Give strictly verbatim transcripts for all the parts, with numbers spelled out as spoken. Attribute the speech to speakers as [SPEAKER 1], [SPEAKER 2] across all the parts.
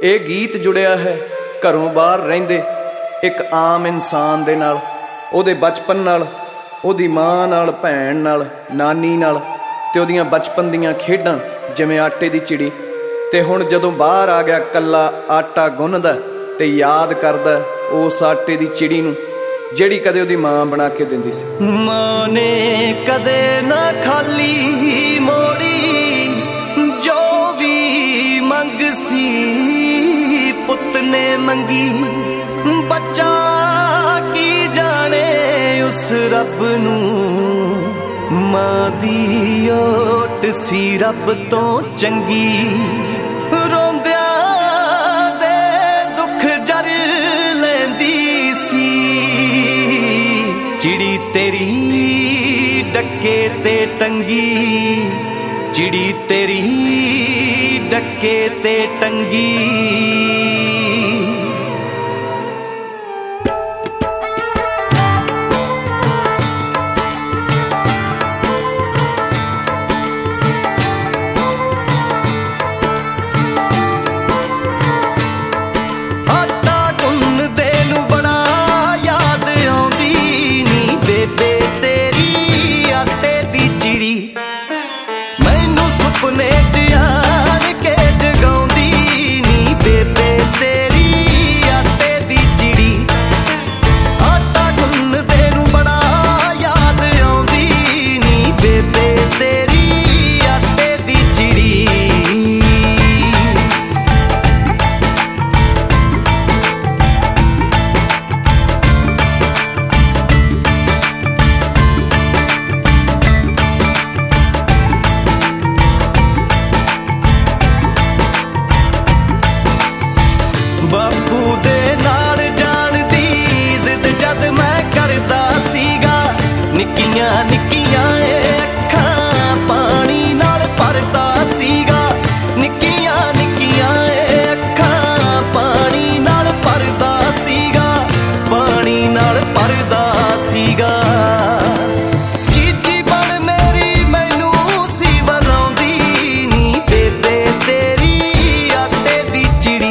[SPEAKER 1] ਇਹ ਗੀਤ ਜੁੜਿਆ ਹੈ ਘਰੋਂ ਬਾਹਰ ਰਹਿੰਦੇ ਇੱਕ ਆਮ ਇਨਸਾਨ ਦੇ ਨਾਲ, ਉਹਦੇ ਬਚਪਨ ਨਾਲ, ਉਹਦੀ ਮਾਂ ਨਾਲ, ਭੈਣ ਨਾਲ, ਨਾਨੀ ਨਾਲ, ਤੇ ਉਹਦੀਆਂ ਬਚਪਨ ਦੀਆਂ ਖੇਡਾਂ ਜਿਵੇਂ ਆਟੇ ਦੀ ਚਿੜੀ। ਤੇ ਹੁਣ ਜਦੋਂ ਬਾਹਰ ਆ ਗਿਆ ਕੱਲਾ ਆਟਾ ਗੁੰਨਦਾ ਤੇ ਯਾਦ ਕਰਦਾ ਉਸ ਆਟੇ ਦੀ ਚਿੜੀ ਨੂੰ ਜਿਹੜੀ ਕਦੇ ਉਹਦੀ ਮਾਂ ਬਣਾ ਕੇ ਦਿੰਦੀ ਸੀ।
[SPEAKER 2] ਮਾਂ ਨੇ ਕਦੇ ਨਾ ਖਾਲੀ ਮੋੜੀ, ਜੋ ਵੀ ਮੰਗ ਸੀ ਪੁੱਤ ਨੇ ਮੰਗੀ। ਬੱਚਾ ਕੀ ਜਾਣੇ ਉਸ ਰੱਬ ਨੂੰ, ਮਾਂ ਦੀ ਓਟ ਸੀ ਰੱਬ ਤੋਂ ਚੰਗੀ। ਰੋਂਦਿਆਂ ਦੇ ਦੁੱਖ ਜਰ ਲੈਂਦੀ ਸੀ, ਚਿੜੀ ਤੇਰੀ ਡੱਕੇ ਤੇ ਟੰਗੀ, ਚਿੜੀ ਤੇਰੀ ਡੱਕੇ ਤੇ ਟੰਗੀ। ਬਾਪੂ ਦੇ ਨਾਲ ਜਾਣ ਦੀ ਜ਼ਿੱਦ ਜਦ ਮੈਂ ਕਰਦਾ ਸੀਗਾ, ਨਿੱਕੀਆਂ ਨਿੱਕੀਆਂ ਇਹ ਅੱਖਾਂ ਪਾਣੀ ਨਾਲ ਭਰਦਾ ਸੀਗਾ। ਨਿੱਕੀਆਂ ਨਿੱਕੀਆਂ ਇਹ ਅੱਖਾਂ ਪਾਣੀ ਨਾਲ ਭਰਦਾ ਸੀਗਾ, ਪਾਣੀ ਨਾਲ ਭਰਦਾ ਸੀਗਾ। ਚੀਚੀ ਬਣ ਮੇਰੀ ਮੈਨੂੰ ਸੀ ਵਰਾਉਂਦੀ ਨੀ ਬੇਬੇ ਤੇਰੀ ਆਟੇ ਦੀ ਚਿੜੀ।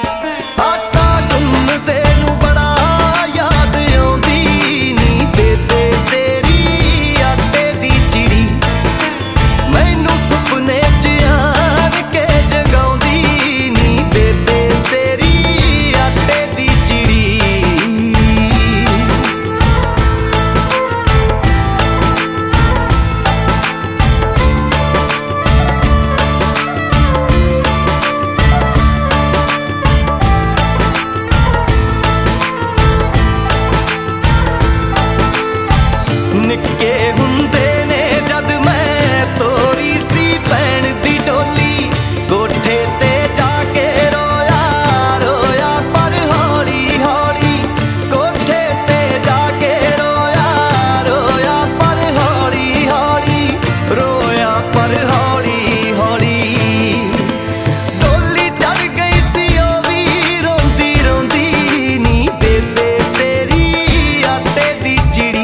[SPEAKER 2] ਨਿੱਕੇ ਹੁੰਦੇ ਨੇ ਜਦ ਮੈਂ ਤੋਰੀ ਸੀ ਭੈਣ ਦੀ ਡੋਲੀ, ਕੋਠੇ ਤੇ ਜਾ ਕੇ ਰੋਇਆ ਰੋਇਆ ਪਰ ਹੌਲੀ ਹੌਲੀ। ਕੋਠੇ ਤੇ ਜਾ ਕੇ ਰੋਇਆ ਰੋਇਆ ਪਰ ਹੌਲੀ ਹੌਲੀ, ਰੋਇਆ ਪਰ ਹੌਲੀ ਹੌਲੀ। ਡੋਲੀ ਚੜ੍ਹ ਗਈ ਸੀ ਉਹ ਵੀ ਰੋਂਦੀ ਰੋਂਦੀ ਨੀ ਬੇਬੇ ਤੇਰੀ ਆਟੇ ਦੀ ਚਿੜੀ।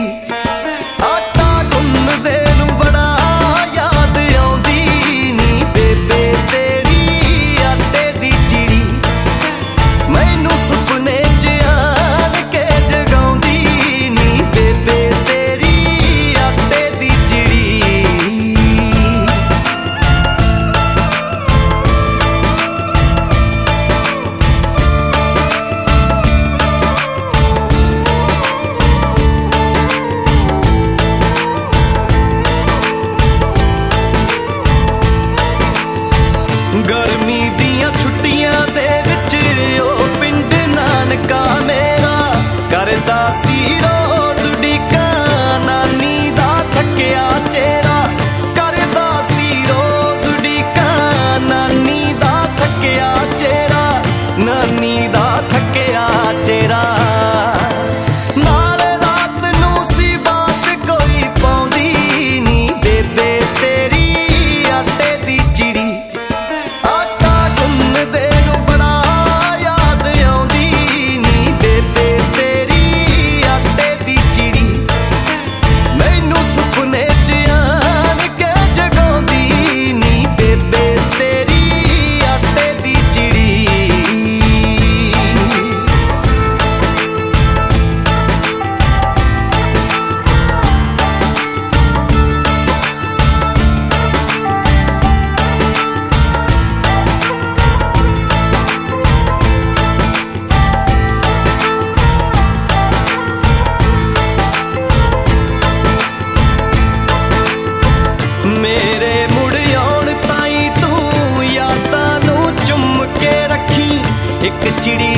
[SPEAKER 2] ਗਰਮੀ ਦੀਆਂ ਛੁੱਟੀਆਂ ਦੇ ਵਿੱਚ ਉਹ ਪਿੰਡ ਨਾਨਕਾ ਮੇਰਾ ਕਰਦਾ ਸੀ ਰੋਜ਼ ਉਡੀਕਾਂ ਨਾਨੀ ਦਾ ਥੱਕਿਆ ਚਿਹਰਾ। ਕਰਦਾ ਸੀ ਰੋਜ਼ ਉਡੀਕਾਂ ਨਾਨੀ ਦਾ ਥੱਕਿਆ ਚਿਹਰਾ, ਨਾਨੀ ਦਾ ਥੱਕਿਆ ਚਿਹਰਾ। ਨਾਲ ਰਾਤ ਨੂੰ ਸੀ ਬਾਤ ਕੋਈ ਪਾਉਂਦੀ ਨੀ ਬੇਬੇ ਤੇਰੀ ਆਟੇ ਦੀ ਚਿੜੀ। ਦੇ ਨੂੰ ਬੜਾ ਯਾਦ ਆਉਂਦੀ ਨੀ ਬੇਬੇ ਤੇਰੀ ਆਟੇ ਚਿੜੀ